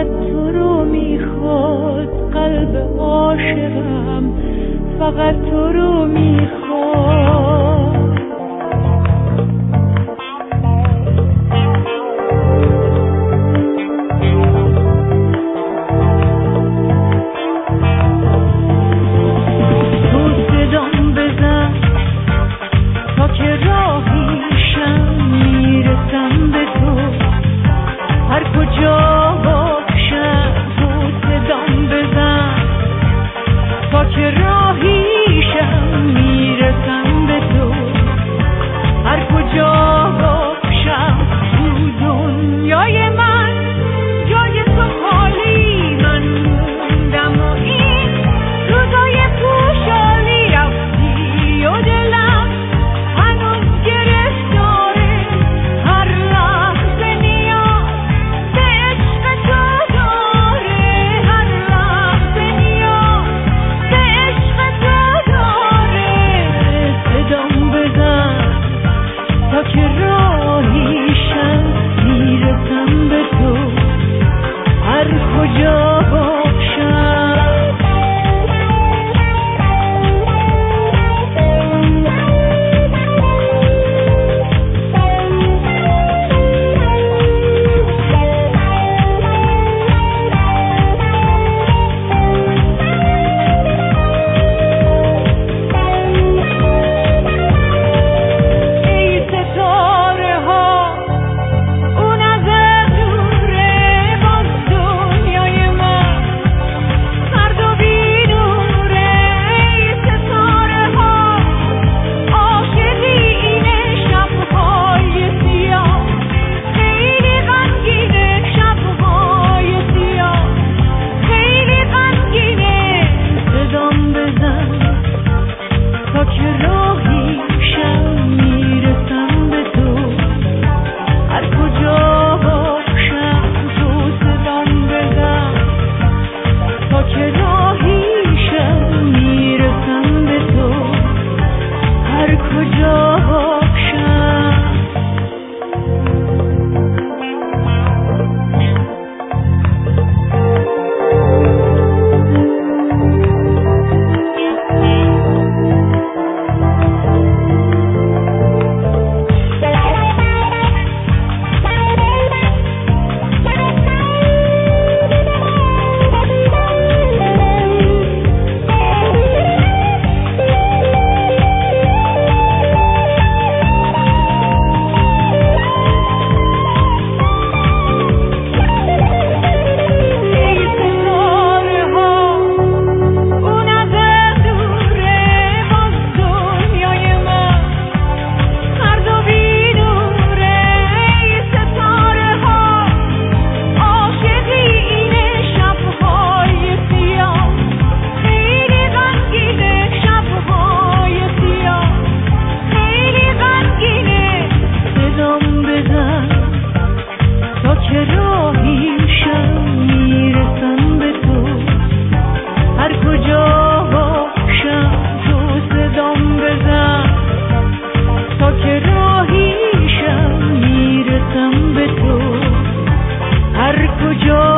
فقط تو رو میخواد قلب عاشقم، فقط تو رو میخواد. تو صدام بزن تا که راهیشم، میرسم به تو هر کجا باشم. تو صدام بزن تا که راهیشم، میرسم به تو هر کجا باشم. تو دنیای من جای تو خالی، من موندم و این روزای خوشحالی رفتی و دلم هنوز گرفتاره. هر لحظه نیاز به عشق تو داره، هر لحظه نیاز به عشق تو داره. صدام بزن تا که راهیشم، میرسم به تو هر کجا باشم. ای ستاره ها اون از دوره، باز دنیای من سرد و بیدوره. ای ستاره ها عاشقی این شبهای سیاه، خیلی غمگینه شبهای سیاه، خیلی غمگینه. صدام بزن تا که راهیشم، میرسم به تو هر کجا باشم. تو صدام بزن تا که راهیشم، میرسم به تو هر کجا باشم. ای ستاره ها اون از دوره، باز دنیای من سرد و بیدوره. ای ستاره ها عاشقی این شبهای سیاه، خیلی غمگینه شبهای سیاه، خیلی غمگینه. صدام بزن تا که راهیشم، میرسم به تو هر کجا باشم. تو صدام بزن تا که راهیشم، میرسم به تو هر کجا